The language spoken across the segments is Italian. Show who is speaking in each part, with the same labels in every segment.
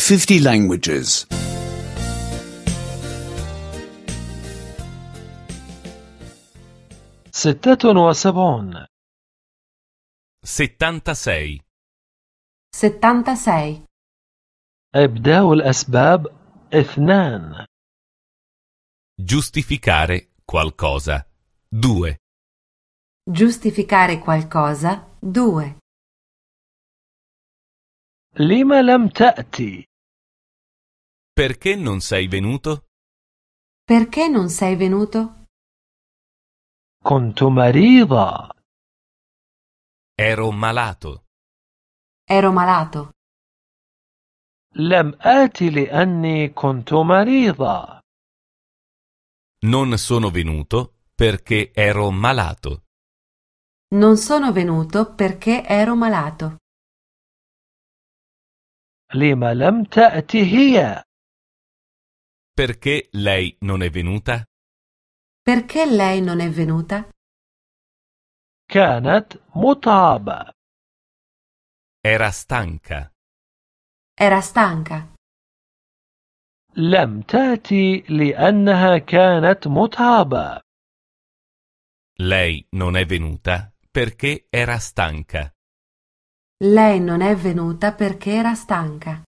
Speaker 1: 50 languages.
Speaker 2: 76
Speaker 3: 76.
Speaker 4: 76.
Speaker 2: إبداء الأسباب 2
Speaker 3: Giustificare qualcosa. 2.
Speaker 4: Giustificare qualcosa. 2.
Speaker 2: لم لم تأتي؟
Speaker 3: Perché non sei venuto?
Speaker 4: Perché non sei venuto?
Speaker 2: كنت مريضا.
Speaker 3: Ero malato.
Speaker 4: Ero malato.
Speaker 2: لم آتي لأني كنت مريضا.
Speaker 3: Non sono venuto perché ero malato.
Speaker 4: Non sono venuto perché ero malato.
Speaker 2: لم لم تأتي هي؟
Speaker 3: Perché lei non è venuta?
Speaker 4: Perché lei non è venuta?
Speaker 2: كانت متعبة.
Speaker 3: Era stanca.
Speaker 4: Era stanca.
Speaker 2: لم تأتي لأنها كانت متعبة.
Speaker 3: Lei non è venuta perché era stanca.
Speaker 4: Lei non è venuta perché era stanca.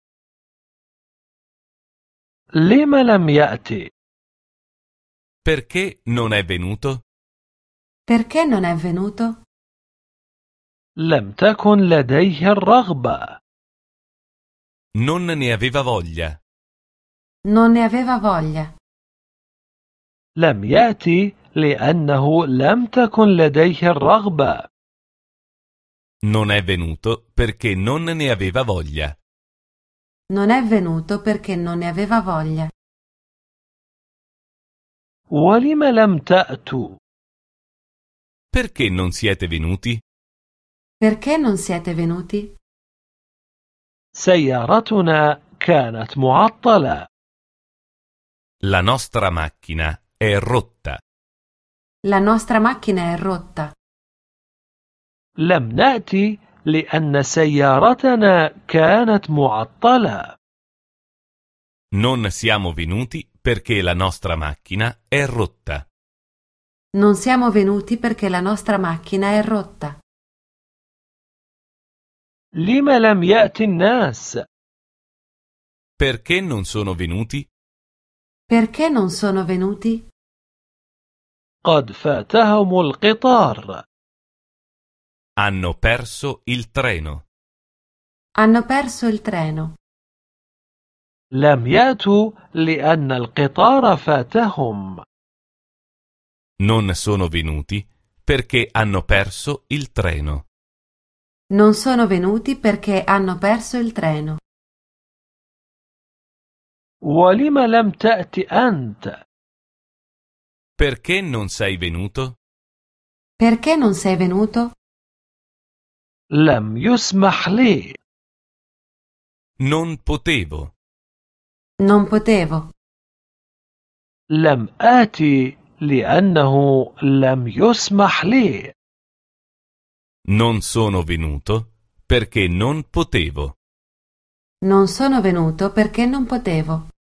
Speaker 2: لم لم يأتي؟
Speaker 3: Perché non è venuto?
Speaker 4: Perché non è venuto?
Speaker 2: لم تكن لديه الرغبة.
Speaker 3: Non ne aveva voglia.
Speaker 4: Non ne aveva voglia.
Speaker 2: لم يأتي لأنه لم تكن لديه الرغبة.
Speaker 3: Non è venuto perché non ne aveva voglia.
Speaker 4: Non è venuto perché non ne aveva voglia.
Speaker 2: ولم لم تأتوا؟
Speaker 3: Perché non siete venuti?
Speaker 4: Perché non siete venuti?
Speaker 2: سيارتنا كانت معطلة.
Speaker 3: La nostra macchina è rotta.
Speaker 4: La nostra macchina è rotta.
Speaker 2: لم نأتي لأن سيارتنا كانت معطلة.
Speaker 3: Non siamo venuti perché la nostra macchina è rotta.
Speaker 4: Non siamo venuti perché la nostra macchina è rotta.
Speaker 2: لم لم يأتي الناس؟
Speaker 3: Perché non sono venuti?
Speaker 4: Perché non sono venuti?
Speaker 2: قد فاتهم القطار.
Speaker 3: Hanno perso il treno.
Speaker 4: Hanno perso il treno.
Speaker 2: لم يأتوا لأن القطار فاتهم.
Speaker 3: Non sono venuti perché hanno perso il treno.
Speaker 4: Non sono venuti perché hanno perso il treno.
Speaker 2: ولم لم تأتي أنت؟
Speaker 3: Perché non sei venuto?
Speaker 4: Perché non sei venuto?
Speaker 2: لم يسمح لي.
Speaker 3: Non potevo.
Speaker 4: Non potevo.
Speaker 2: لم آتي لأنه لم يسمح لي.
Speaker 3: Non sono venuto perché non potevo.
Speaker 4: Non sono venuto perché non potevo.